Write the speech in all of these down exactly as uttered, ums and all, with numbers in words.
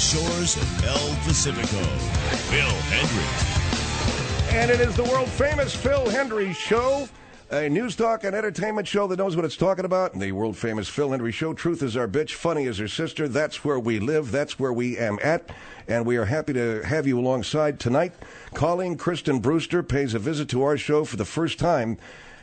shores of El Pacifico. Phil Hendrie. And it is the world-famous Phil Hendrie Show, a news talk and entertainment show that knows what it's talking about. The world-famous Phil Hendrie Show. Truth is our bitch, funny is her sister. That's where we live. That's where we am at. And we are happy to have you alongside tonight. Colleen Kristen Brewster pays a visit to our show for the first time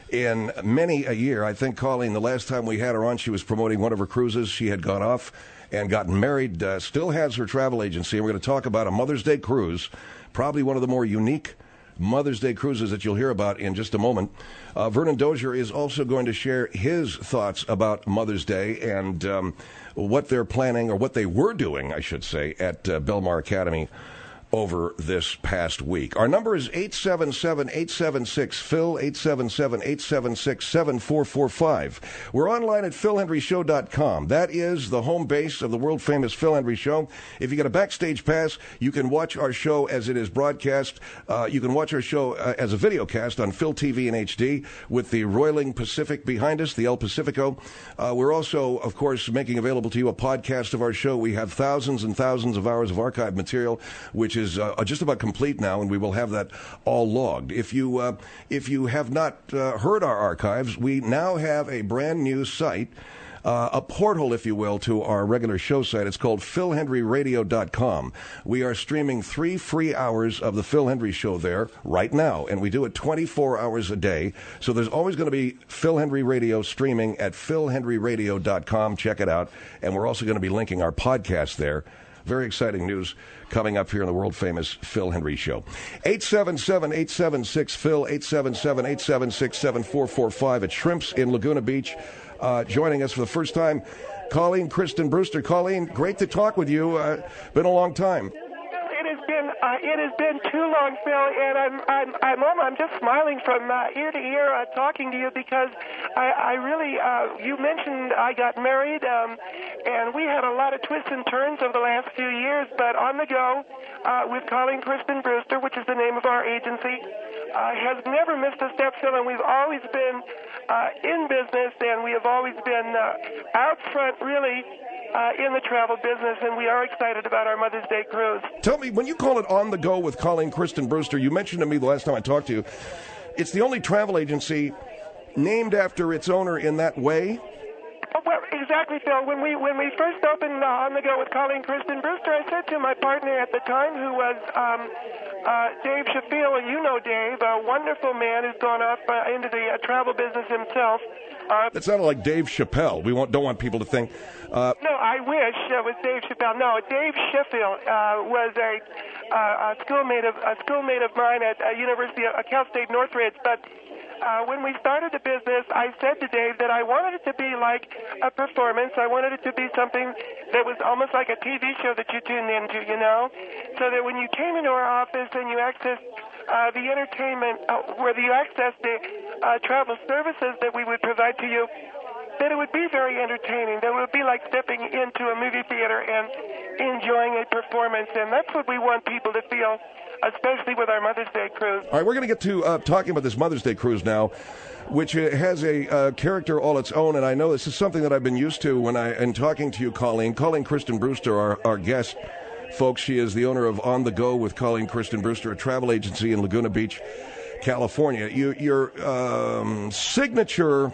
in many a year. I think, Colleen, the last time we had her on, she was promoting one of her cruises. She had gone off and gotten married, uh, still has her travel agency. And we're going to talk about a Mother's Day cruise, probably one of the more unique Mother's Day cruises that you'll hear about in just a moment. Uh, Vernon Dozier is also going to share his thoughts about Mother's Day and um, what they're planning, or what they were doing, I should say, at uh, Belmar Academy over this past week. Our number is eight seven seven, eight seven six, Phil, eight seven seven, eight seven six, seven four four five. We're online at phil hendrie show dot com. That is the home base of the world-famous Phil Hendrie Show. If you get a backstage pass, you can watch our show as it is broadcast. Uh, you can watch our show uh, as a video cast on Phil T V in H D with the roiling Pacific behind us, the El Pacifico. Uh, we're also, of course, making available to you a podcast of our show. We have thousands and thousands of hours of archived material, which is uh, just about complete now, and we will have that all logged. If you uh, if you have not uh, heard our archives, we now have a brand new site, uh, a portal, if you will, to our regular show site. It's called phil hendrie radio dot com. We are streaming three free hours of the Phil Hendrie Show there right now, and we do it twenty-four hours a day. So there's always going to be Phil Hendrie Radio streaming at phil hendrie radio dot com. Check it out. And we're also going to be linking our podcast there. Very exciting news coming up here in the world-famous Phil Hendrie Show. eight seven seven, eight seven six, Phil, eight seven seven, eight seven six, seven four four five at Shrimps in Laguna Beach. Uh, joining us for the first time, Colleen Kristen Brewster. Colleen, great to talk with you. Uh, been a long time. It has been uh, it has been too long, Phil, and I'm I'm I'm I'm just smiling from uh, ear to ear uh, talking to you, because I, I really uh, you mentioned I got married, um, and we had a lot of twists and turns over the last few years. But On the Go uh, with Colleen Kristen Brewster, which is the name of our agency, uh, has never missed a step, Phil, and we've always been uh, in business, and we have always been uh, out front, really. Uh, in the travel business, and we are excited about our Mother's Day cruise. Tell me, when you call it On the Go with Colleen Kristen Brewster, you mentioned to me the last time I talked to you, it's the only travel agency named after its owner in that way? Oh, well, exactly, Phil. When we when we first opened uh, On the Go with Colleen Kristen Brewster, I said to my partner at the time, who was um, uh, Dave Sheffield, and you know Dave, a wonderful man who's gone off uh, into the uh, travel business himself. Uh, that sounded like Dave Chappelle. We won't, don't want people to think. Uh, no, I wish it was Dave Chappelle. No, Dave Sheffield uh, was a, uh, a schoolmate of a schoolmate of mine at uh, University of uh, Cal State Northridge. But uh, when we started the business, I said to Dave that I wanted it to be like a performance. I wanted it to be something that was almost like a T V show that you tuned into, you know, so that when you came into our office and you accessed Uh, the entertainment, uh, where you access the uh, travel services that we would provide to you, that it would be very entertaining, that it would be like stepping into a movie theater and enjoying a performance, and that's what we want people to feel, especially with our Mother's Day cruise. All right, we're going to get to uh, talking about this Mother's Day cruise now, which uh, has a uh, character all its own, and I know this is something that I've been used to when I, in talking to you, Colleen. Colleen Kristen Brewster, our, our guest. Folks, she is the owner of On the Go with Colleen Kristen Brewster, a travel agency in Laguna Beach, California. You, your um, signature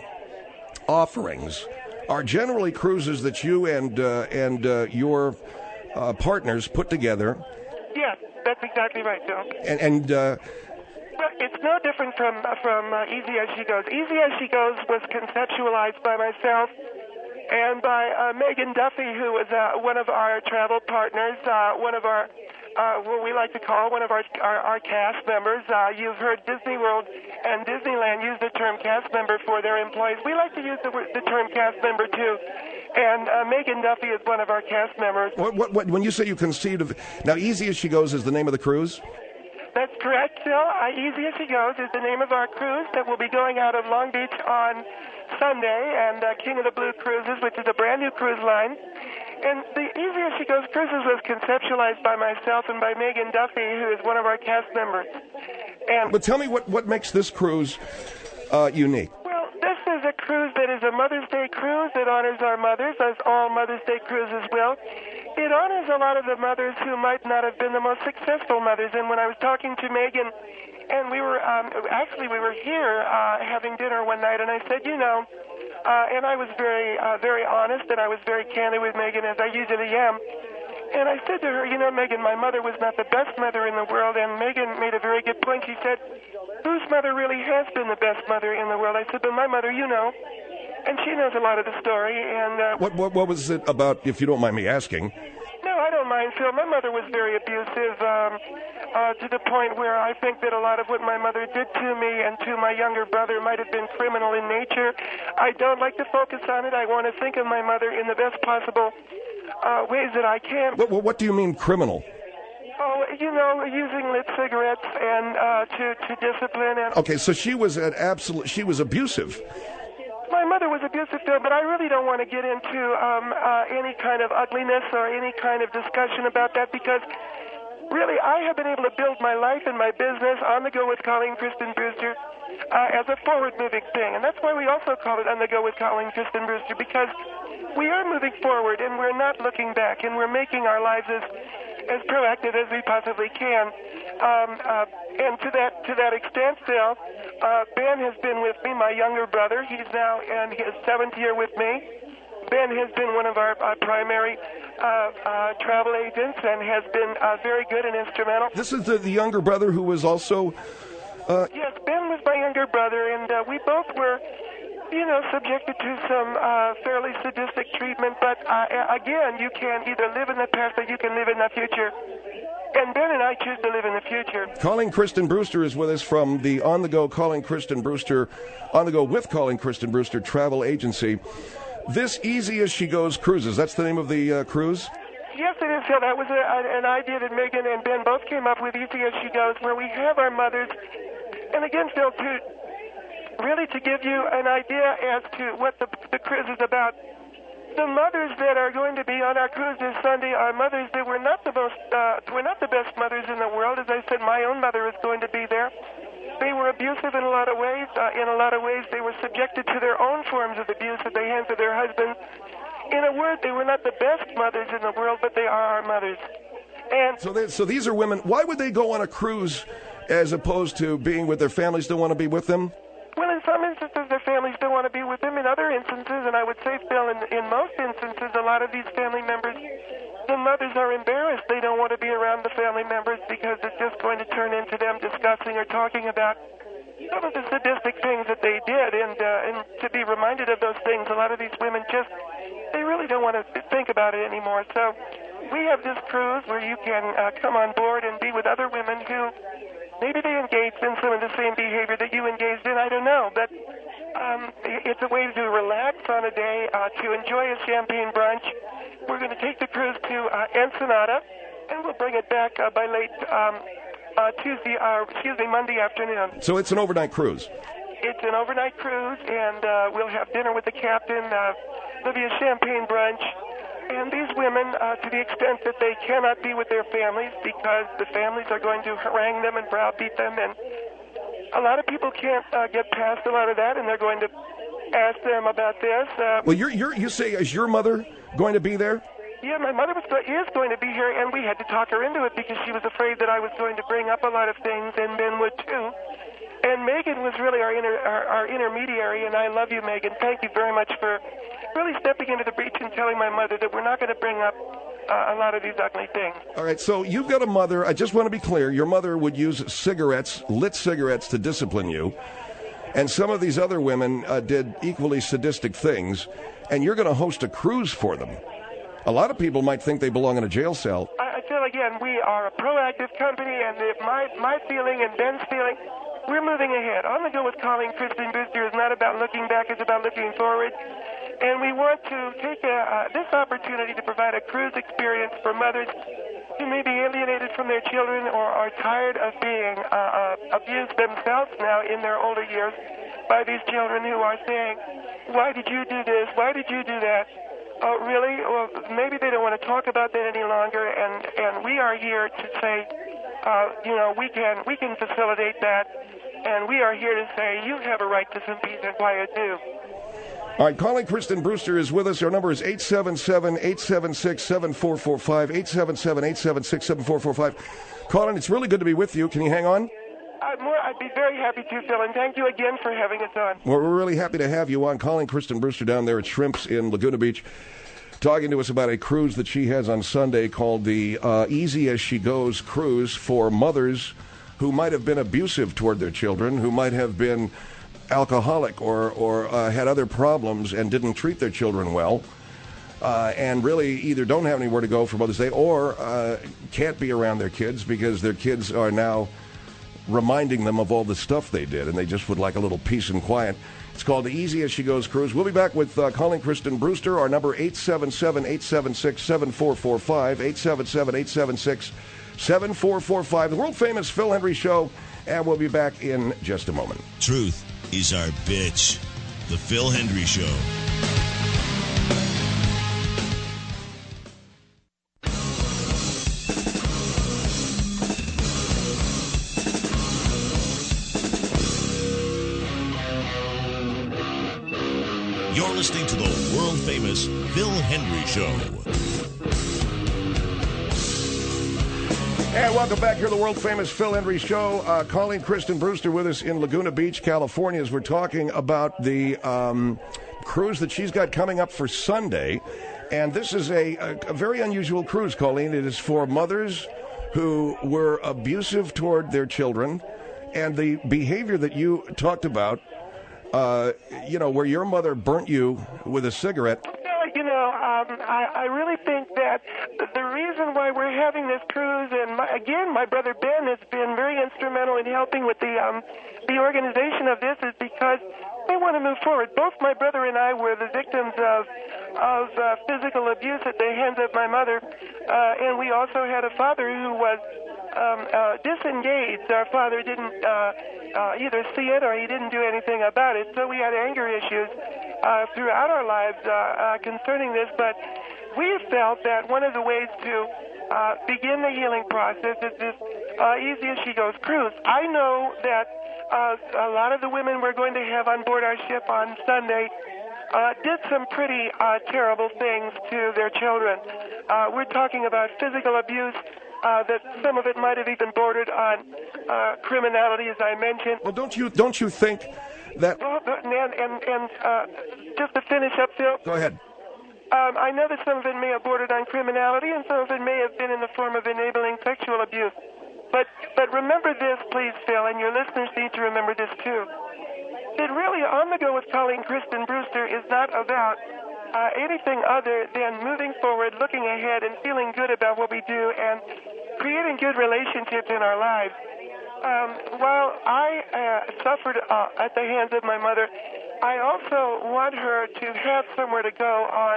offerings are generally cruises that you and uh, and uh, your uh, partners put together. Yes, that's exactly right, Phil. And, and uh, well, it's no different from from uh, Easy As She Goes. Easy As She Goes was conceptualized by myself and by uh, Megan Duffy, who was uh, one of our travel partners, uh, one of our, uh, what we like to call one of our our, our cast members. Uh, you've heard Disney World and Disneyland use the term cast member for their employees. We like to use the, the term cast member, too. And uh, Megan Duffy is one of our cast members. What, what, what, when you say you conceived of... Now, Easy As She Goes is the name of the cruise? That's correct, Phil. Uh, Easy As She Goes is the name of our cruise that will be going out of Long Beach on Sunday, and uh, King of the Blue Cruises, which is a brand new cruise line. And the Easy As She Goes cruises was conceptualized by myself and by Megan Duffy, who is one of our cast members. And but tell me what, what makes this cruise uh, unique. Well, this is a cruise that is a Mother's Day cruise that honors our mothers, as all Mother's Day cruises will. it honors a lot of the mothers who might not have been the most successful mothers. And when I was talking to Megan, and we were, um, actually we were here uh, having dinner one night, and I said, you know, uh, and I was very, uh, very honest, and I was very candid with Megan, as I usually am. And I said to her, you know, Megan, my mother was not the best mother in the world. And Megan made a very good point. She said, whose mother really has been the best mother in the world? I said, but my mother, you know. And she knows a lot of the story. And uh, what, what what was it about, if you don't mind me asking? No, I don't mind, Phil. My mother was very abusive um, uh, to the point where I think that a lot of what my mother did to me and to my younger brother might have been criminal in nature. I don't like to focus on it. I want to think of my mother in the best possible uh, ways that I can. What, what do you mean criminal? Oh, you know, using lit cigarettes and uh, to, to discipline. And okay, so she was an absolute, she was abusive. My mother was abusive, Phil, but I really don't want to get into um, uh, any kind of ugliness or any kind of discussion about that because really I have been able to build my life and my business on the go with Colleen Kristen Brewster uh, as a forward-moving thing. And that's why we also call it On the Go with Colleen Kristen Brewster, because we are moving forward and we're not looking back and we're making our lives as, as proactive as we possibly can. Um, uh, and to that to that extent, Phil, uh, Ben has been with me, my younger brother. He's now in his seventh year with me. Ben has been one of our, our primary uh, uh, travel agents and has been uh, very good and instrumental. This is the, the younger brother who was also... Uh... Yes, Ben was my younger brother, and uh, we both were, you know, subjected to some uh, fairly sadistic treatment. But uh, again, you can either live in the past or you can live in the future. And Ben and I choose to live in the future. Colleen Kristen Brewster is with us from the On the Go Colleen Kristen Brewster, On the Go with Colleen Kristen Brewster travel agency. This Easy As She Goes Cruises, that's the name of the uh, cruise? Yes, it is, Phil. That was a, a, an idea that Megan and Ben both came up with, Easy As She Goes, where we have our mothers. And again, Phil, to really to give you an idea as to what the, the cruise is about. The mothers that are going to be on our cruise this Sunday are mothers that were not the most, uh, were not the best mothers in the world. As I said, my own mother is going to be there. They were abusive in a lot of ways. Uh, in a lot of ways, they were subjected to their own forms of abuse at the hands of their husbands. In a word, they were not the best mothers in the world, but they are our mothers. And so, they, so these are women. Why would they go on a cruise as opposed to being with their families? Don't want to be with them? Well, in some instances, their families don't want to be with them. In other instances, and I would say, Phil, in, in most instances, a lot of these family members, the mothers are embarrassed. They don't want to be around the family members because it's just going to turn into them discussing or talking about some of the sadistic things that they did. And, uh, and to be reminded of those things, a lot of these women just, they really don't want to think about it anymore. So we have this cruise where you can uh, come on board and be with other women who maybe they engaged in some of the same behavior that you engaged in. I don't know. But um, it's a way to relax on a day, uh, to enjoy a champagne brunch. We're going to take the cruise to uh, Ensenada, and we'll bring it back uh, by late um, uh, Tuesday, uh, excuse me, Monday afternoon. So it's an overnight cruise. It's an overnight cruise, and uh, we'll have dinner with the captain. Uh, there'll be a champagne brunch. And these women, uh, to the extent that they cannot be with their families because the families are going to harangue them and browbeat them, and a lot of people can't uh, get past a lot of that, and they're going to ask them about this. Uh, well, you're, you're, you say, is your mother going to be there? Yeah, my mother was, is going to be here, and we had to talk her into it because she was afraid that I was going to bring up a lot of things, and Ben would too. And Megan was really our, inter, our, our intermediary, and I love you, Megan. Thank you very much for really stepping into the breach and telling my mother that we're not going to bring up uh, a lot of these ugly things. All right, so you've got a mother. I just want to be clear. Your mother would use cigarettes, lit cigarettes, to discipline you. And some of these other women uh, did equally sadistic things, and you're going to host a cruise for them. A lot of people might think they belong in a jail cell. I, I feel, again, we are a proactive company, and if my, my feeling and Ben's feeling, we're moving ahead. On the Go with Colleen Kristen Brewster is not about looking back, it's about looking forward. And we want to take a, uh, this opportunity to provide a cruise experience for mothers who may be alienated from their children or are tired of being uh, uh, abused themselves now in their older years by these children who are saying, why did you do this? Why did you do that? Oh, really? Well, maybe they don't want to talk about that any longer, and, and we are here to say, uh, you know, we can, we can facilitate that, and we are here to say you have a right to some peace and quiet too. All right, calling Kristen Brewster is with us. Our number is eight seven seven, eight seven six, seven four four five, eight seven seven, eight seven six, seven four four five. Colin, it's really good to be with you. Can you hang on? I'd, more, I'd be very happy to, Phil, and thank you again for having us on. Well, we're really happy to have you on. Calling Kristen Brewster down there at Shrimps in Laguna Beach, talking to us about a cruise that she has on Sunday called the uh, Easy As She Goes Cruise for mothers who might have been abusive toward their children, who might have been alcoholic or, or uh, had other problems and didn't treat their children well, uh, and really either don't have anywhere to go for Mother's Day or uh, can't be around their kids because their kids are now reminding them of all the stuff they did, and they just would like a little peace and quiet. It's called the Easy As She Goes Cruise. We'll be back with uh, calling Kristen Brewster. Our number eight seven seven, eight seven six, seven four four five, eight seven seven, eight seven six, seven four four five. The world-famous Phil Hendrie Show, and we'll be back in just a moment. Truth is our bitch. The Phil Hendrie Show. You're listening to the world-famous Phil Hendrie Show. And welcome back here to the world-famous Phil Hendrie Show. Uh, calling Kristen Brewster with us in Laguna Beach, California, as we're talking about the um, cruise that she's got coming up for Sunday. And this is a, a, a very unusual cruise, Colleen. It is for mothers who were abusive toward their children. And the behavior that you talked about, uh, you know, where your mother burnt you with a cigarette. You know, um, I, I really think that the reason why we're having this cruise, and my, again, my brother Ben has been very instrumental in helping with the um, the organization of this, is because we want to move forward. Both my brother and I were the victims of of uh, physical abuse at the hands of my mother, uh, and we also had a father who was um, uh, disengaged. Our father didn't uh, uh, either see it or he didn't do anything about it, so we had anger issues Uh, throughout our lives uh, uh, concerning this, but we felt that one of the ways to uh, begin the healing process is this uh, Easy As She Goes cruise. I know that uh, a lot of the women we're going to have on board our ship on Sunday uh, did some pretty uh, terrible things to their children. Uh, we're talking about physical abuse, uh, that some of it might have even bordered on uh, criminality, as I mentioned. Well, don't you don't you think that... Well, and, and, and uh, just to finish up, Phil. Go ahead. Um, I know that some of it may have bordered on criminality, and some of it may have been in the form of enabling sexual abuse. But but remember this, please, Phil, and your listeners need to remember this too. That really, On the Go with Calling Kristen Brewster is not about uh, anything other than moving forward, looking ahead, and feeling good about what we do, and creating good relationships in our lives. Um, while I uh, suffered uh, at the hands of my mother, I also want her to have somewhere to go on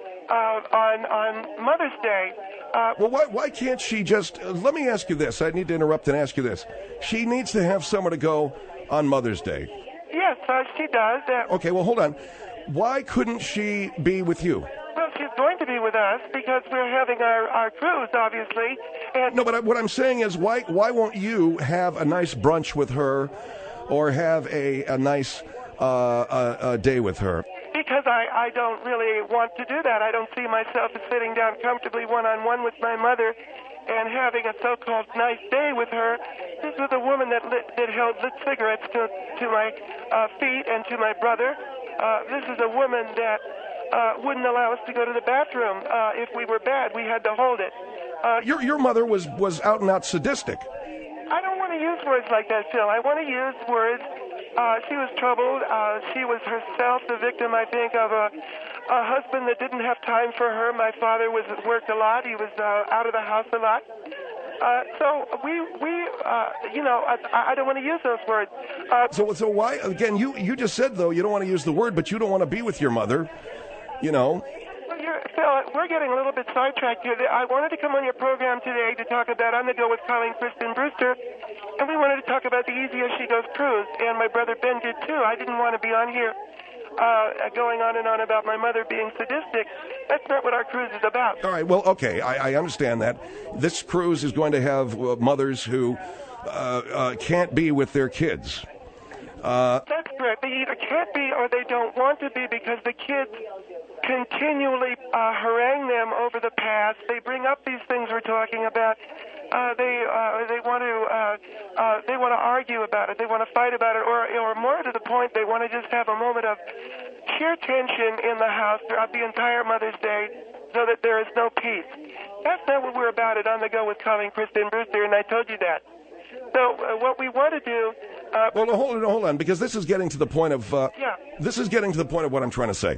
uh, on on Mother's Day. Uh, well, why why can't she just? Uh, let me ask you this. I need to interrupt and ask you this. She needs to have somewhere to go on Mother's Day. Yes, uh, she does. Uh, okay, well, hold on. Why couldn't she be with you? Well, she's going to be with us because we're having our, our cruise, obviously. And no, but I, what I'm saying is, why why won't you have a nice brunch with her, or have a a nice uh, a, a day with her? Because I, I don't really want to do that. I don't see myself as sitting down comfortably one-on-one with my mother and having a so-called nice day with her. This was a woman that lit, that held lit cigarettes to to my uh, feet and to my brother. Uh, this is a woman that uh, wouldn't allow us to go to the bathroom. Uh, if we were bad, we had to hold it. Uh, your your mother was, was out and out sadistic. I don't want to use words like that, Phil. I want to use words. Uh, she was troubled. Uh, she was herself the victim, I think, of a, a husband that didn't have time for her. My father was worked a lot. He was uh, out of the house a lot. Uh, so we, we, uh, you know, I, I don't want to use those words. Uh, so, so why? Again, you, you just said though you don't want to use the word, but you don't want to be with your mother. You know. Well, you're, Phil, we're getting a little bit sidetracked here. I wanted to come on your program today to talk about On the Go with Calling Kristen Brewster, and we wanted to talk about the Easy As She Goes cruise, and my brother Ben did too. I didn't want to be on here uh, going on and on about my mother being sadistic. That's not what our cruise is about. All right, well, okay, I, I understand that. This cruise is going to have uh, mothers who uh, uh, can't be with their kids. Uh, That's correct. They either can't be or they don't want to be because the kids continually uh, harangue them over the past. They bring up these things we're talking about. Uh, they uh, they want to uh, uh, they want to argue about it. They want to fight about it, or or more to the point, they want to just have a moment of sheer tension in the house throughout the entire Mother's Day, so that there is no peace. That's not what we're about at On the Go with Colleen, Kristen Brewster, and I told you that. So uh, what we want to do. Uh, well, no, hold on, hold on, because this is getting to the point of. Uh, yeah. This is getting to the point of what I'm trying to say.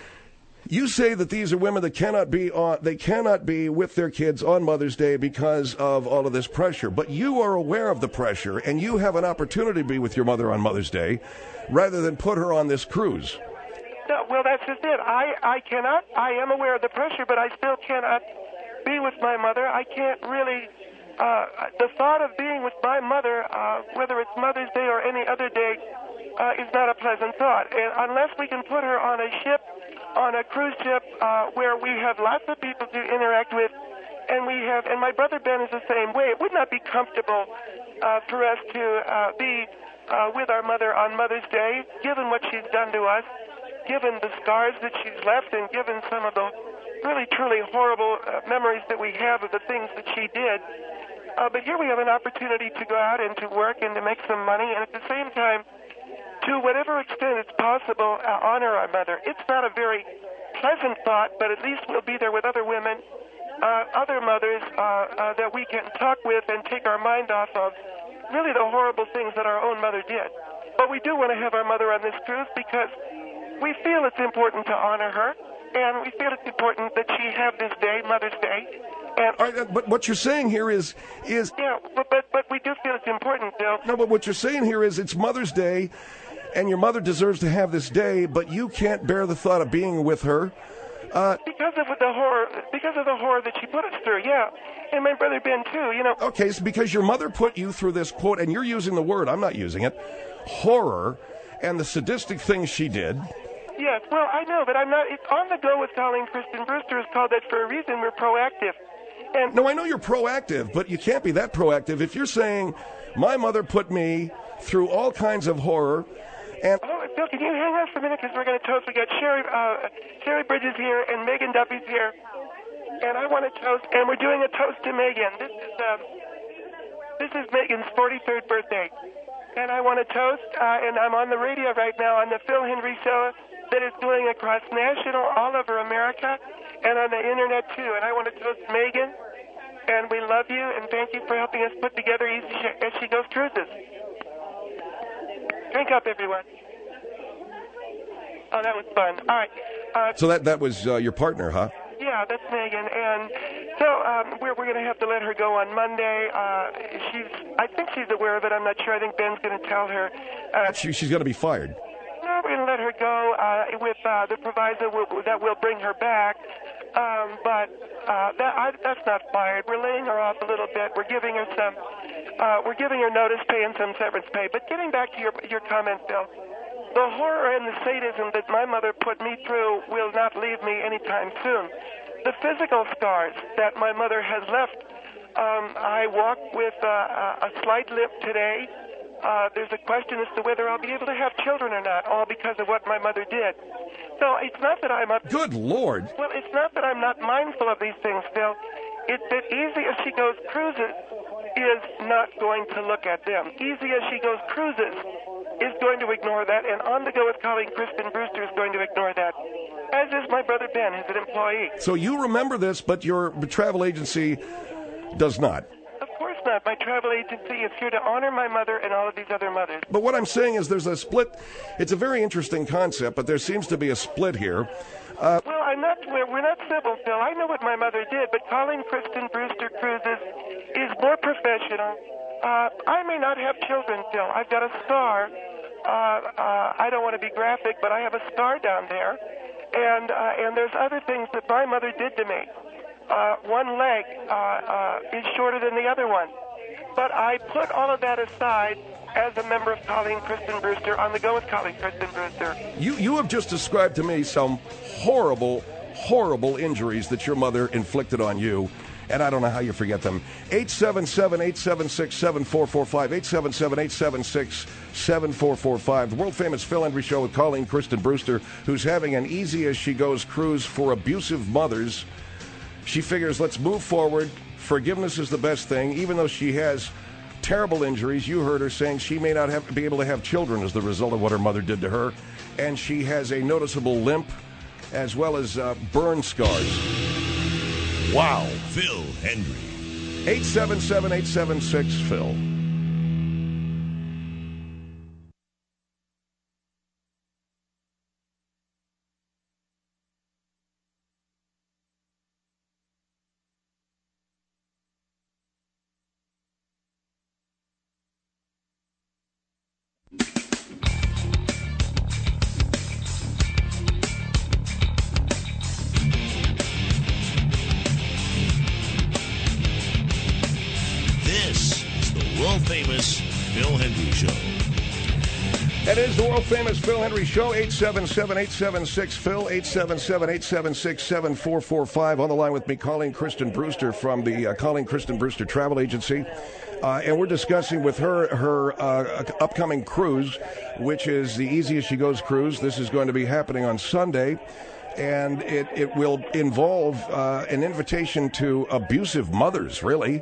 You say that these are women that cannot be on, they cannot be with their kids on Mother's Day because of all of this pressure. But you are aware of the pressure, and you have an opportunity to be with your mother on Mother's Day, rather than put her on this cruise. No, well, that's just it. I, I cannot. I am aware of the pressure, but I still cannot be with my mother. I can't really. Uh, the thought of being with my mother, uh, whether it's Mother's Day or any other day, uh, is not a pleasant thought. And unless we can put her on a ship. On a cruise ship uh, where we have lots of people to interact with, and we have, and my brother Ben is the same way. It would not be comfortable uh, for us to uh, be uh, with our mother on Mother's Day, given what she's done to us, given the scars that she's left, and given some of the really, truly horrible uh, memories that we have of the things that she did. Uh, but here we have an opportunity to go out and to work and to make some money, and at the same time, to whatever extent it's possible, uh, honor our mother. It's not a very pleasant thought, but at least we'll be there with other women, uh, other mothers uh, uh, that we can talk with and take our mind off of really the horrible things that our own mother did. But we do want to have our mother on this cruise because we feel it's important to honor her, and we feel it's important that she have this day, Mother's Day. And All right, but what you're saying here is is yeah, but, but but we do feel it's important, Bill. No, but what you're saying here is it's Mother's Day. And your mother deserves to have this day, but you can't bear the thought of being with her. Uh, because of the horror, because of the horror that she put us through, yeah. And my brother Ben too, you know. Okay, so because your mother put you through this quote, and you're using the word, I'm not using it, horror, and the sadistic things she did. Yes, well, I know, but I'm not. It's On the Go with Colleen Kristen Brewster is called that for a reason. We're proactive. And no, I know you're proactive, but you can't be that proactive if you're saying my mother put me through all kinds of horror. And oh, Bill, can you hang on for a minute because we're going to toast. We got Sherry, uh, Sherry Bridges here and Megan Duffy's here, and I want to toast. And we're doing a toast to Megan. This is um, this is Megan's forty-third birthday, and I want to toast. Uh, and I'm on the radio right now on the Phil Hendry Show that is going across national, all over America, and on the internet too. And I want to toast Megan, and we love you and thank you for helping us put together Easy as She Goes Cruises. Drink up, everyone. Oh, that was fun. All right. Uh, so that that was uh, your partner, huh? Yeah, that's Megan. And so um, we're, we're going to have to let her go on Monday. Uh, she's, I think she's aware of it. I'm not sure. I think Ben's going to tell her. Uh, she, she's going to be fired. No, we're going to let her go uh, with uh, the proviso will, that will bring her back. Um, but uh, that, I, that's not fired. We're laying her off a little bit. We're giving her some. Uh, we're giving her notice pay and some severance pay. But getting back to your your comment, Bill, the horror and the sadism that my mother put me through will not leave me anytime soon. The physical scars that my mother has left. Um, I walk with uh, a slight limp today. Uh, there's a question as to whether I'll be able to have children or not, all because of what my mother did. So it's not that I'm up. Good Lord. Well, it's not that I'm not mindful of these things, Phil. It's that Easy as She Goes Cruises is not going to look at them. Easy as She Goes Cruises is going to ignore that, and On the Go with Colleen Kristen Brewster is going to ignore that, as is my brother Ben, who's an employee. So you remember this, but your travel agency does not. Of course not. My travel agency is here to honor my mother and all of these other mothers. But what I'm saying is there's a split. It's a very interesting concept, but there seems to be a split here. Uh, well, I'm not. We're, we're not civil, Phil. I know what my mother did, but Colleen Kristen Brewster Cruises is more professional. Uh, I may not have children, Phil. I've got a scar. Uh, uh, I don't want to be graphic, but I have a scar down there, and uh, and there's other things that my mother did to me. Uh, one leg uh, uh, is shorter than the other one. But I put all of that aside as a member of Colleen Kristen Brewster, On the Go with Colleen Kristen Brewster. You, you have just described to me some horrible, horrible injuries that your mother inflicted on you. and I don't know how you forget them. eight seven seven, eight seven six, seven four four five, eight seven seven, eight seven six, seven four four five. The world-famous Phil Hendrie Show with Colleen Kristen Brewster, who's having an easy-as-she-goes cruise for abusive mothers. She figures, let's move forward. Forgiveness is the best thing, even though she has terrible injuries. You heard her saying she may not have, be able to have children as the result of what her mother did to her. And she has a noticeable limp as well as uh, burn scars. Wow. Phil Hendrie. eight seven seven, eight seven six, Phil. Famous Phil Hendrie Show. That is the world-famous Phil Hendrie Show. eight seven seven, eight seven six, Phil, eight seven seven, eight seven six, seven four four five. On the line with me, Colleen Kristen Brewster from the uh, Colleen Kristen Brewster Travel Agency. Uh, and we're discussing with her her uh, upcoming cruise, which is the Easy As She Goes cruise. This is going to be happening on Sunday. And it, it will involve uh, an invitation to abusive mothers, really.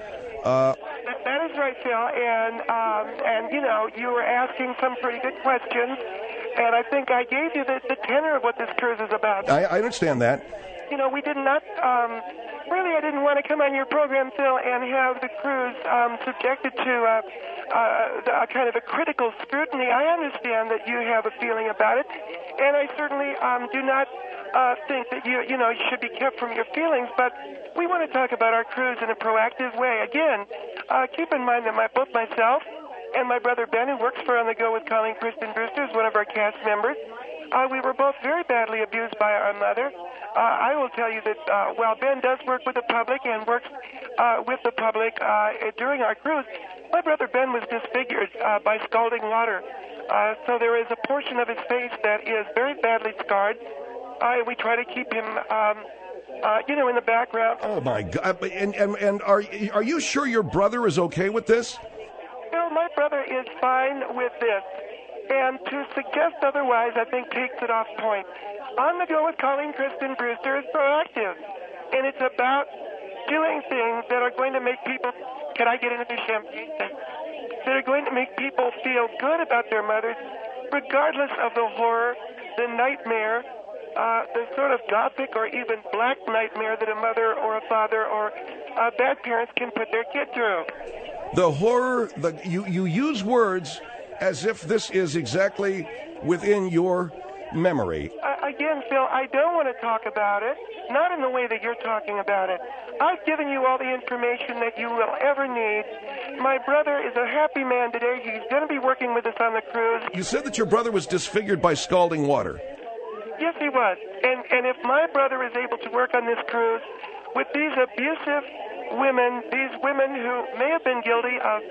Uh That is right, Phil, and um, and you know, you were asking some pretty good questions, and I think I gave you the, the tenor of what this cruise is about. I, I understand that. You know, we did not, um, really, I didn't want to come on your program, Phil, and have the cruise um, subjected to uh, uh, a kind of a critical scrutiny. I understand that you have a feeling about it, and I certainly um, do not uh, think that you, you know, should be kept from your feelings, but we want to talk about our cruise in a proactive way. Again, uh, keep in mind that my, both myself and my brother Ben, who works for On the Go with Colleen Kristen Brewster, is one of our cast members. Uh, we were both very badly abused by our mother. Uh, I will tell you that uh, while Ben does work with the public and works uh, with the public uh, during our cruise, my brother Ben was disfigured uh, by scalding water. Uh, so there is a portion of his face that is very badly scarred. Uh, we try to keep him, um, uh, you know, in the background. Oh, my God. And, and, and are, are you sure your brother is okay with this? No, my brother is fine with this. And to suggest otherwise, I think, takes it off point. On the Go with Colleen Kristen Brewster is proactive. And it's about doing things that are going to make people, can I get another champagne? That are going to make people feel good about their mothers, regardless of the horror, the nightmare, uh, the sort of gothic or even black nightmare that a mother or a father or uh, bad parents can put their kid through. The horror, the you, you use words as if this is exactly within your memory. Uh, again, Phil, I don't want to talk about it, not in the way that you're talking about it. I've given you all the information that you will ever need. My brother is a happy man today. He's going to be working with us on the cruise. You said that your brother was disfigured by scalding water. Yes, he was. And, and if my brother is able to work on this cruise with these abusive women, these women who may have been guilty of,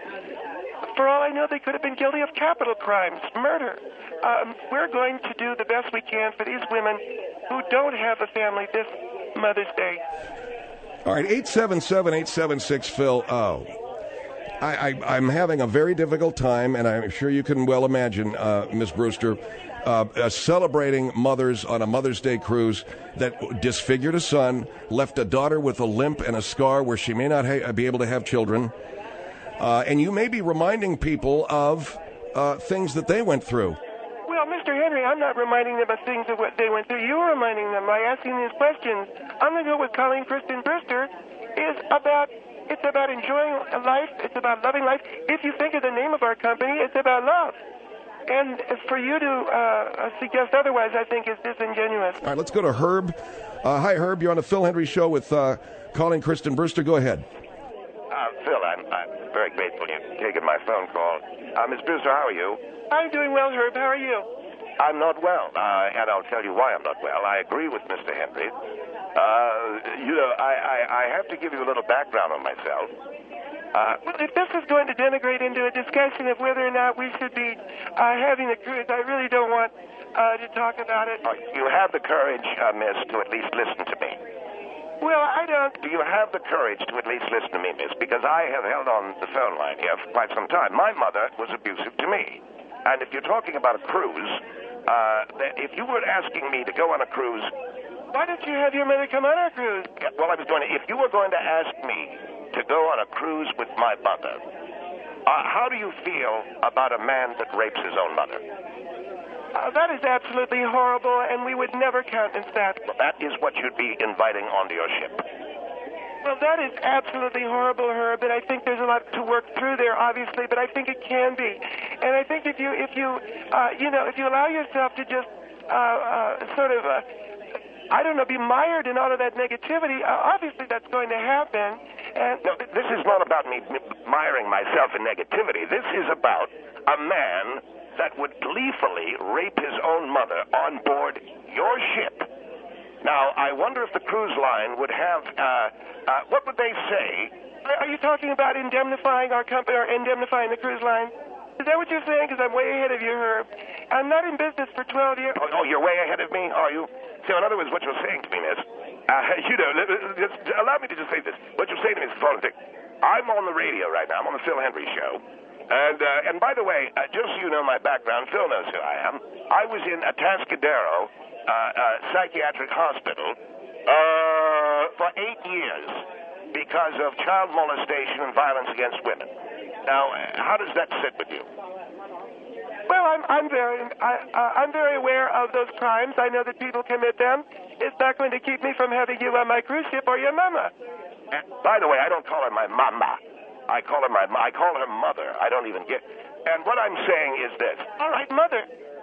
for all I know, they could have been guilty of capital crimes, murder. Um, we're going to do the best we can for these women who don't have a family this Mother's Day. All right, eight seven seven, eight seven six, Phil. Oh, I, I, I'm having a very difficult time, and I'm sure you can well imagine, uh, Miz Brewster, uh, uh, celebrating mothers on a Mother's Day cruise that disfigured a son, left a daughter with a limp and a scar where she may not ha- be able to have children. Uh, and you may be reminding people of uh, things that they went through. Well, Mister Henry, I'm not reminding them of things of what they went through. You're reminding them by asking these questions. I'm going to go with Colleen Kristen Brewster. Is about it's about enjoying life. It's about loving life. If you think of the name of our company, it's about love. And for you to uh, suggest otherwise, I think, is disingenuous. All right, let's go to Herb. Uh, hi, Herb. You're on the Phil Hendrie Show with uh, Colleen Kristen Brewster. Go ahead. Uh, Phil, I'm, I'm very grateful you've taken my phone call. Uh, Miz Brewster, how are you? I'm doing well, Herb. How are you? I'm not well, uh, and I'll tell you why I'm not well. I agree with Mister Hendrie. Uh, you know, I, I, I have to give you a little background on myself. Uh, well, if this is going to denigrate into a discussion of whether or not we should be uh, having the cruise, I really don't want uh, to talk about it. Uh, you have the courage, uh, miss, to at least listen to me. Well, I don't. Do you have the courage to at least listen to me, miss? Because I have held on the phone line here for quite some time. My mother was abusive to me. And if you're talking about a cruise, uh, if you were asking me to go on a cruise... Why don't you have your mother come on our cruise? Well, I was going to... If you were going to ask me to go on a cruise with my mother, uh, how do you feel about a man that rapes his own mother? Uh, that is absolutely horrible, and we would never countenance that. Well, that is what you'd be inviting onto your ship. Well, that is absolutely horrible, Herb, and I think there's a lot to work through there, obviously, but I think it can be. And I think if you, if you, uh, you know, if you allow yourself to just uh, uh, sort of, uh, I don't know, be mired in all of that negativity, uh, obviously that's going to happen. And no, this is not about me miring myself in negativity. This is about a man that would gleefully rape his own mother on board your ship. Now, I wonder if the cruise line would have, uh, uh, what would they say? Are, are you talking about indemnifying our company, or indemnifying the cruise line? Is that what you're saying? Because I'm way ahead of you, Herb. I'm not in business for twelve years. Oh, oh, you're way ahead of me, are you? So, in other words, what you're saying to me, miss, uh, you know, just allow me to just say this. What you're saying to me is the following thing. I'm on the radio right now. I'm on the Phil Hendry Show. And uh, and by the way, uh, just so you know my background, Phil knows who I am. I was in Atascadero uh, uh, Psychiatric Hospital uh, for eight years because of child molestation and violence against women. Now, uh, how does that sit with you? Well, I'm I'm very I, uh, I'm very aware of those crimes. I know that people commit them. It's not going to keep me from having you on my cruise ship or your mama. Uh, by the way, I don't call her my mama. I call her my, I call her mother. I don't even get, and what I'm saying is this. All right, mother.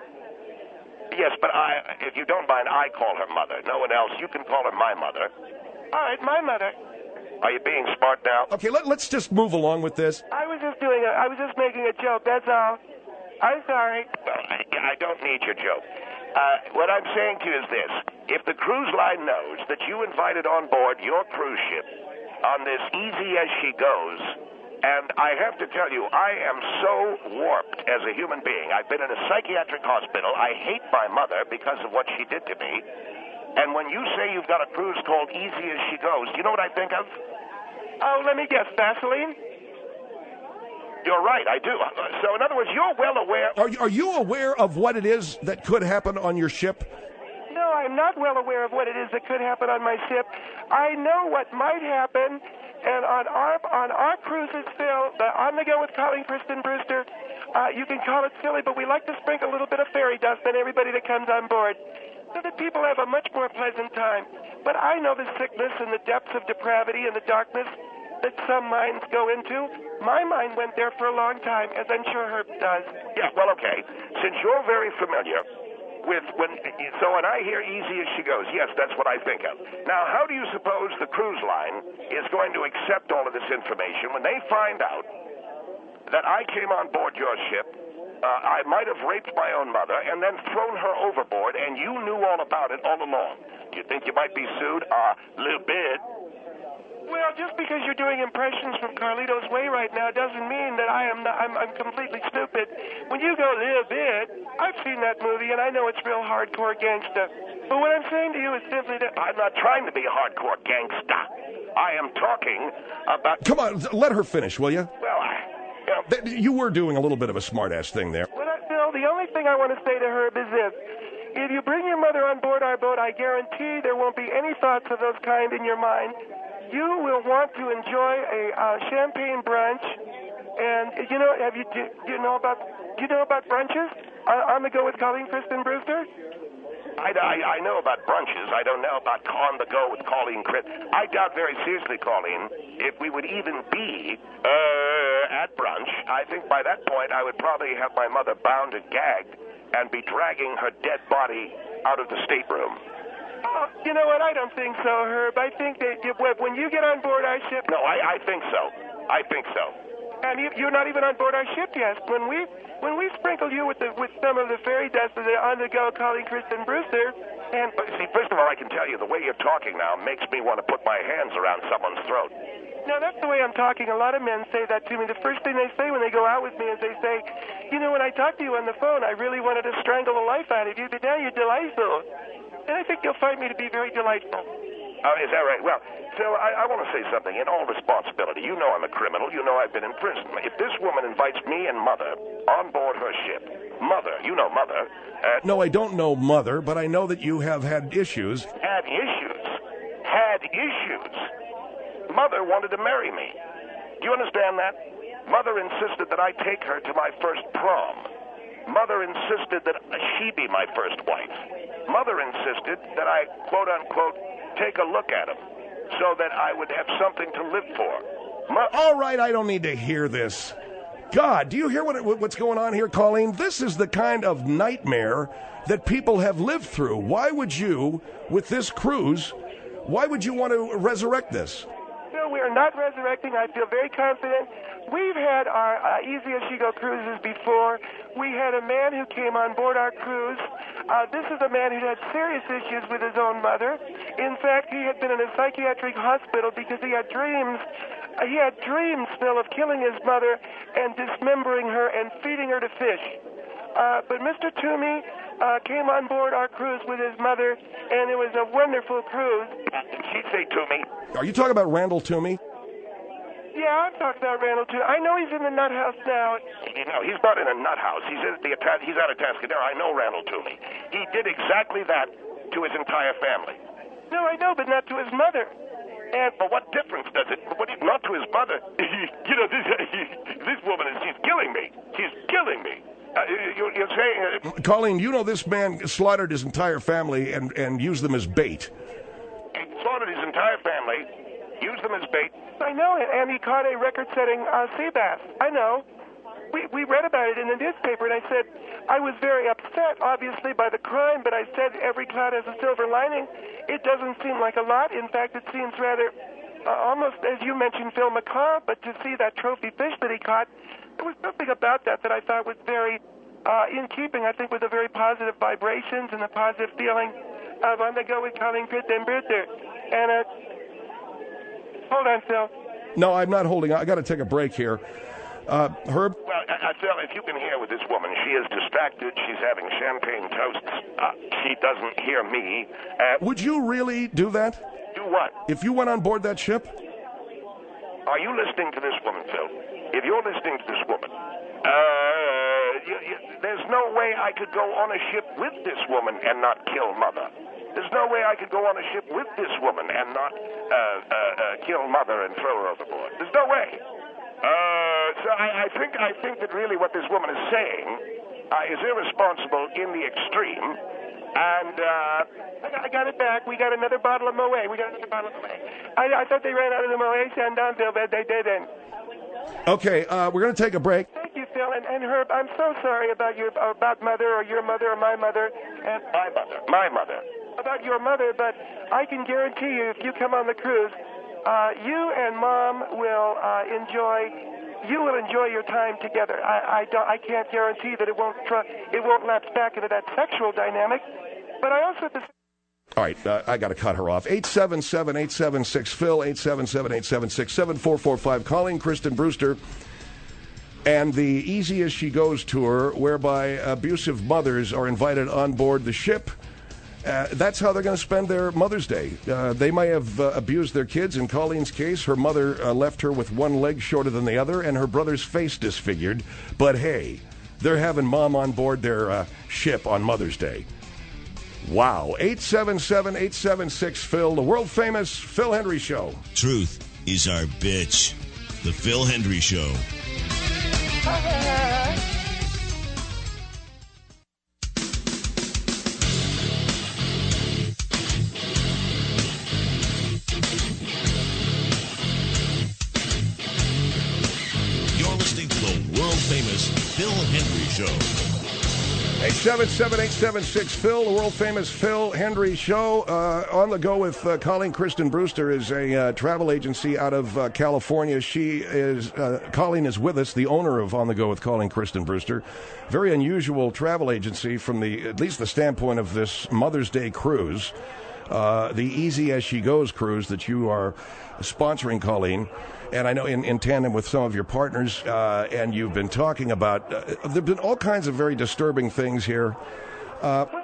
Yes, but I, if you don't mind, I call her mother. No one else. You can call her my mother. All right, my mother. Are you being smart now? Okay, let, let's just move along with this. I was just doing a, I was just making a joke, that's all. I'm sorry. Well, I, I don't need your joke. Uh, what I'm saying to you is this. If the cruise line knows that you invited on board your cruise ship on this easy as she goes, and I have to tell you, I am so warped as a human being. I've been in a psychiatric hospital. I hate my mother because of what she did to me. And when you say you've got a cruise called Easy as She Goes, do you know what I think of? Oh, let me guess, Vaseline? You're right, I do. So, in other words, you're well aware... Are you, are you aware of what it is that could happen on your ship? No, I'm not well aware of what it is that could happen on my ship. I know what might happen... And on our on our cruises, Phil, the On the Go with Colleen Kristen Brewster, uh, you can call it silly, but we like to sprinkle a little bit of fairy dust on everybody that comes on board, so that people have a much more pleasant time. But I know the sickness and the depths of depravity and the darkness that some minds go into. My mind went there for a long time, as I'm sure Herb does. Yeah, well, okay. Since you're very familiar with when, so when I hear Easy as She Goes, yes, that's what I think of. Now, how do you suppose the cruise line is going to accept all of this information when they find out that I came on board your ship, uh, I might have raped my own mother, and then thrown her overboard, and you knew all about it all along? Do you think you might be sued? A uh, little bit. Well, just because you're doing impressions from Carlito's Way right now doesn't mean that I am not, I'm, I'm completely stupid. When you go a little bit, I've seen that movie and I know it's real hardcore gangsta. But what I'm saying to you is simply that I'm not trying to be a hardcore gangsta. I am talking about. Come on, let her finish, will you? Well, I, you know, Th- You were doing a little bit of a smart-ass thing there. Well, Bill, the only thing I want to say to Herb is this. If you bring your mother on board our boat, I guarantee there won't be any thoughts of those kind in your mind. You will want to enjoy a uh, champagne brunch, and you know, have you do, do you know about do you know about brunches uh, on the go with Colleen Kristen Brewster? I, I, I know about brunches. I don't know about on the go with Colleen Chris. I doubt very seriously, Colleen, if we would even be uh, at brunch. I think by that point I would probably have my mother bound and gagged and be dragging her dead body out of the stateroom. Oh, you know what? I don't think so, Herb. I think that you, when you get on board our ship... No, I, I think so. I think so. And you, you're not even on board our ship yet. When we when we sprinkle you with the, with some of the fairy dust of the on-the-go Colleen Kristen Brewster, and... But see, first of all, I can tell you, the way you're talking now makes me want to put my hands around someone's throat. No, that's the way I'm talking. A lot of men say that to me. The first thing they say when they go out with me is they say, you know, when I talked to you on the phone, I really wanted to strangle the life out of you, but now you're delightful. And I think you'll find me to be very delightful. Oh, is that right? Well, Phil, I, I want to say something. In all responsibility, you know I'm a criminal. You know I've been in prison. If this woman invites me and Mother on board her ship, Mother, you know Mother. Uh, no, I don't know Mother, but I know that you have had issues. Had issues? Had issues? Mother wanted to marry me. Do you understand that? Mother insisted that I take her to my first prom. Mother insisted that she be my first wife. Mother insisted that I, quote-unquote, take a look at him so that I would have something to live for. Mo- All right, I don't need to hear this. God, do you hear what what's going on here, Colleen? This is the kind of nightmare that people have lived through. Why would you, with this cruise, why would you want to resurrect this? No, we are not resurrecting. I feel very confident. We've had our uh, Easy As She Go cruises before. We had a man who came on board our cruise. Uh, this is a man who had serious issues with his own mother. In fact, he had been in a psychiatric hospital because he had dreams. Uh, he had dreams, Phil, of killing his mother and dismembering her and feeding her to fish. Uh, but Mister Toomey uh, came on board our cruise with his mother, and it was a wonderful cruise. Did she say Toomey? Are you talking about Randall Toomey? Yeah, I'm talking about Randall too. I know he's in the nut house now. No, he's not in a nut house. He's at the he's out of Tascadero. I know Randall Toomey. He did exactly that to his entire family. No, I know, but not to his mother. And but what difference does it? What, not to his mother. You know, this this woman is she's killing me. She's killing me. Uh, you, you're saying, uh, Colleen, you know this man slaughtered his entire family and and used them as bait. He slaughtered his entire family, used them as bait. I know it, and he caught a record-setting uh, sea bass. I know. We we read about it in the newspaper, and I said I was very upset, obviously, by the crime, but I said every cloud has a silver lining. It doesn't seem like a lot. In fact, it seems rather uh, almost, as you mentioned, Phil, macabre, but to see that trophy fish that he caught, there was something about that that I thought was very uh, in keeping, I think, with the very positive vibrations and the positive feeling of on the go with Colleen Christen Brewster. And uh, hold on, Phil. No, I'm not holding on. I got to take a break here. Uh, Herb? Well, I, I feel if you can hear with this woman, she is distracted. She's having champagne toasts. Uh, she doesn't hear me. Uh, Would you really do that? do what? If you went on board that ship? Are you listening to this woman, Phil? If you're listening to this woman, uh, you, you, there's no way I could go on a ship with this woman and not kill Mother. There's no way I could go on a ship with this woman and not uh, uh, uh, kill Mother and throw her overboard. There's no way. Uh, so I, I think I think that really what this woman is saying uh, is irresponsible in the extreme. And uh, I, got, I got it back. We got another bottle of Moet. We got another bottle of Moet. I, I thought they ran out of the Moet Chandon, Phil, but they didn't. Okay, uh, we're going to take a break. Thank you, Phil. And, and Herb, I'm so sorry about your about Mother or your mother or my mother. And my mother, my mother. About your mother, but I can guarantee you, if you come on the cruise, uh, you and Mom will uh, enjoy. You will enjoy your time together. I, I, don't, I can't guarantee that it won't tr- it won't lapse back into that sexual dynamic. But I also. All right, uh, I got to cut her off. eight seven seven, eight seven six, Phil, eight seven seven, eight seven six, seven four four five. Colleen Christen Brewster and the Easy As She Goes tour, whereby abusive mothers are invited on board the ship. Uh, that's how they're going to spend their Mother's Day. Uh, they may have uh, abused their kids. In Colleen's case, her mother uh, left her with one leg shorter than the other and her brother's face disfigured. But hey, they're having Mom on board their uh, ship on Mother's Day. Wow. eight seven seven, eight seven six, Phil, the world-famous Phil Hendrie Show. Truth is our bitch. The Phil Hendrie Show. You're listening to the world-famous Phil Hendrie Show. eight seven seven, eight seven six, Phil, the world-famous Phil Hendrie Show. Uh, on the go with uh, Colleen Christen Brewster is a uh, travel agency out of uh, California. She is, uh, Colleen is with us, the owner of On the Go with Colleen Christen Brewster. Very unusual travel agency from the, at least the standpoint of this Mother's Day cruise. Uh, the Easy As She Goes cruise that you are sponsoring, Colleen. And I know in, in tandem with some of your partners, uh, and you've been talking about, uh, there have been all kinds of very disturbing things here. Uh, Well,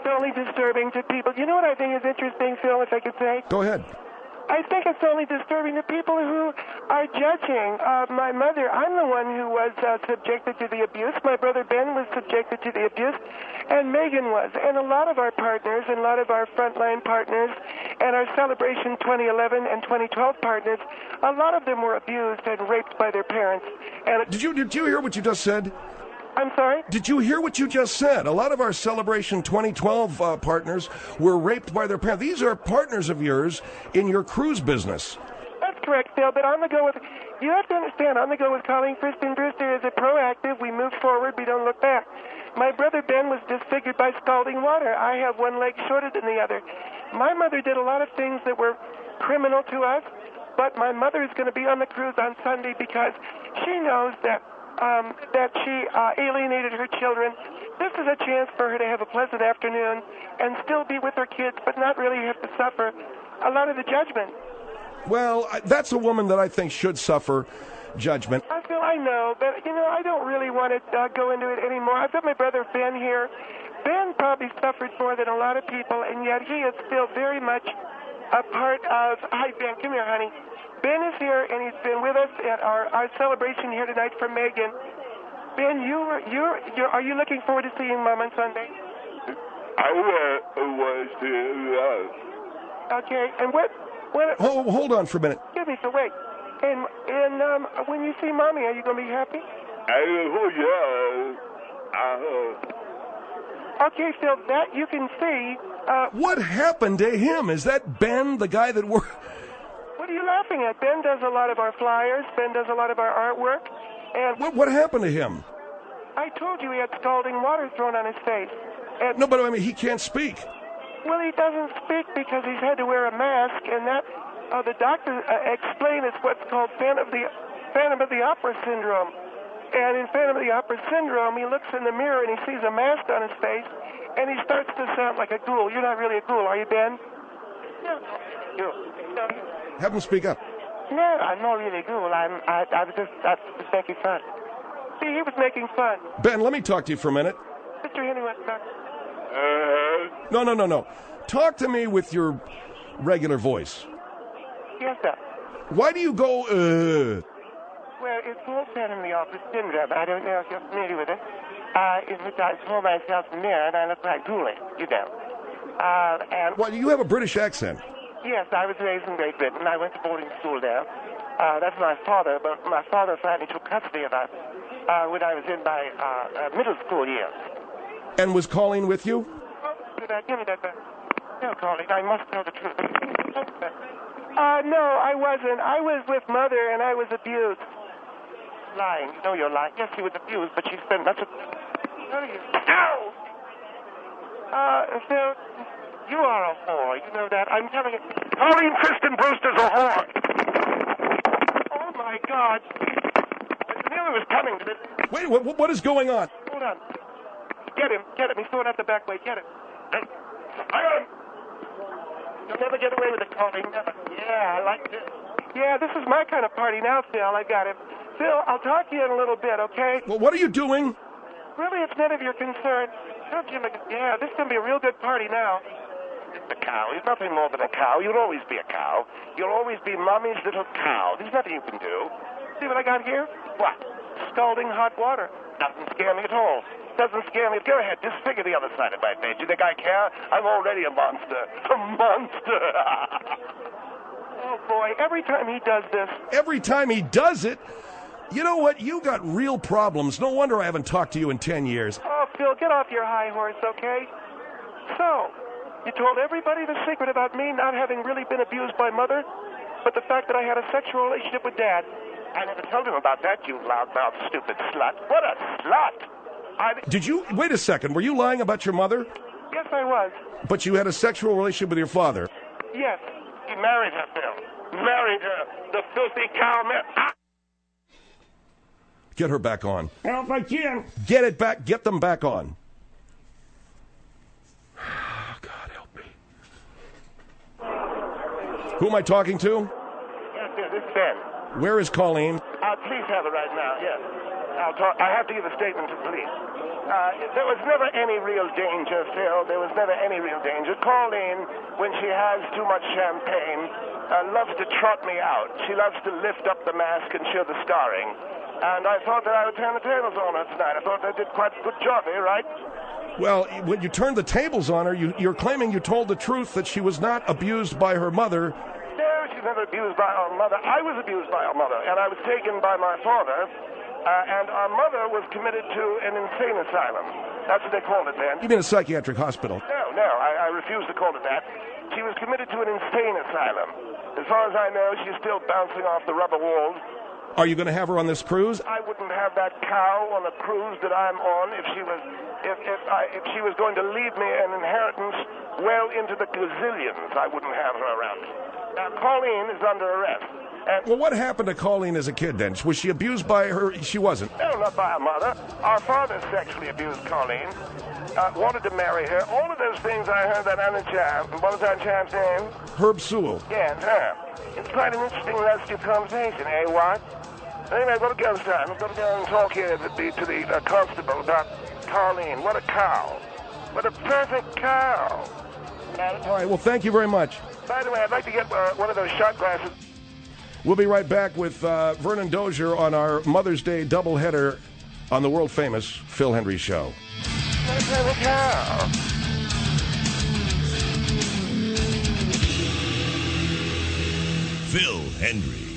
it's only disturbing to people. You know what I think is interesting, Phil, if I could say? Go ahead. I think it's only disturbing to people who are judging. Uh, my mother, I'm the one who was uh, subjected to the abuse. My brother Ben was subjected to the abuse, and Megan was. And a lot of our partners, and a lot of our frontline partners, and our Celebration twenty eleven and twenty twelve partners, a lot of them were abused and raped by their parents. And Did you did you hear what you just said? I'm sorry? Did you hear what you just said? A lot of our Celebration twenty twelve uh, partners were raped by their parents. These are partners of yours in your cruise business. That's correct, Phil, but on the go with, you have to understand, on the go with Colleen Kristen Brewster is a proactive, we move forward, we don't look back. My brother Ben was disfigured by scalding water. I have one leg shorter than the other. My mother did a lot of things that were criminal to us, but my mother is going to be on the cruise on Sunday because she knows that Um, that she uh, alienated her children. This is a chance for her to have a pleasant afternoon and still be with her kids, but not really have to suffer a lot of the judgment. Well, I- that's a woman that I think should suffer judgment. I feel I know, but, you know, I don't really want to uh, go into it anymore. I've got my brother Ben here. Ben probably suffered more than a lot of people, and yet he is still very much a part of... Hi, Ben. Come here, honey. Ben is here, and he's been with us at our, our celebration here tonight for Megan. Ben, you were, you're, you're, are you looking forward to seeing Mom on Sunday? I uh, was to, uh, Okay, and what... what Hold, hold on for a minute. Excuse me, so wait. And, and um, when you see Mommy, are you going to be happy? I, oh, yeah, uh, Okay, Phil, that you can see... Uh, What happened to him? Is that Ben, the guy that worked... what are you laughing at? Ben does a lot of our flyers. Ben does a lot of our artwork. And What, what happened to him? I told you he had scalding water thrown on his face. And, No, but I mean, he can't speak. well, he doesn't speak because he's had to wear a mask, and that uh, the doctor uh, explained it's what's called Phantom of the Phantom of the Opera syndrome. And in Phantom of the Opera syndrome, he looks in the mirror and he sees a mask on his face, and he starts to sound like a ghoul. You're not really a ghoul, are you, Ben? No. You. No. Have him speak up. No, I'm not really ghoul. I'm. I, I was just. I was making fun. See, he was making fun. Ben, let me talk to you for a minute. Mister Henry wants to talk. uh, No, no, no, no. Talk to me with your regular voice. Yes, sir. Why do you go, uh... Well, it's called Phantom of the Opera syndrome. I don't know if you're familiar with it. Uh, in which I saw myself in the mirror and I look quite ghoulish, you know. Uh, and Well, you have a British accent. yes, I was raised in Great Britain. I went to boarding school there. Uh, that's my father, but my father finally took custody of us uh, when I was in my uh, uh, middle school years. And was Colleen with you? Oh, did I give me that back? No, Colleen, I must tell the truth. Uh, no, I wasn't. I was with Mother, and I was abused. Lying. You know you're lying. Yes, she was abused, but she spent much of... Ow! Uh, Phil, you are a whore. You know that. I'm telling you. Colleen Kristen Brewster's a whore. Oh, my God. I knew it was coming to this. Wait, what, what is going on? Hold on. Get him. Get him. He's throwing out the back way. Get him. Hey, I got him. You'll never get away with it, Colleen. Never. Yeah, I like this. Yeah, this is my kind of party now, Phil. I got him. Phil, I'll talk to you in a little bit, okay? Well, what are you doing? Really, it's none of your concern. Tell Jim, yeah, this is going to be a real good party now. a cow. He's nothing more than a cow. You'll always be a cow. You'll always be Mommy's little cow. There's nothing you can do. See what I got here? What? Scalding hot water. Doesn't scare me at all. Doesn't scare me. Go ahead, disfigure the other side of my face. You think I care? I'm already a monster. A monster. Oh, boy. Every time he does this. Every time he does it, you know what? You got real problems. No wonder I haven't talked to you in ten years. Oh, Phil, get off your high horse, okay? So, you told everybody the secret about me not having really been abused by Mother, but the fact that I had a sexual relationship with Dad. I never told him about that, you loudmouth, stupid slut. What a slut! I... Did you... Wait a second. Were you lying about your mother? Yes, I was. But you had a sexual relationship with your father. Yes. He married her, Phil. Married her. The filthy cow man. Ah! Get her back on. Well, if I can. Get it back. Get them back on. God help me. Who am I talking to? Yes, yes, this is Ben. Where is Colleen? Uh, please have it right now, yes. I'll talk, I have to give a statement to police. Uh, there was never any real danger, Phil. There was never any real danger. Colleen, when she has too much champagne, uh, loves to trot me out. She loves to lift up the mask and show the scarring. And I thought that I would turn the tables on her tonight. I thought I did quite a good job here, right? Well, when you turned the tables on her, you, you're claiming you told the truth that she was not abused by her mother. No, she's never abused by our mother. I was abused by our mother, and I was taken by my father. Uh, and our mother was committed to an insane asylum. That's what they called it then. You mean a psychiatric hospital? No, no, I, I refuse to call it that. She was committed to an insane asylum. As far as I know, she's still bouncing off the rubber walls. Are you going to have her on this cruise? I wouldn't have that cow on a cruise that I'm on if she was if if, I, if she was going to leave me an inheritance well into the gazillions. I wouldn't have her around me. Now, Colleen is under arrest. And well, what happened to Colleen as a kid then? Was she abused by her? She wasn't. No, not by her mother. Our father sexually abused Colleen, uh, wanted to marry her. All of those things I heard that other chap. What was that champ's name? Herb Sewell. Yes, her. It's quite an interesting rescue conversation, eh, what? Anyway, I've got to go, son. I've got to go and talk here to the, to the uh, constable about Colleen. What a cow. What a perfect cow. All right, well, thank you very much. By the way, I'd like to get uh, one of those shot glasses. We'll be right back with uh, Vernon Dozier on our Mother's Day doubleheader on the world-famous Phil Hendrie Show. What a perfect cow. Phil Hendrie.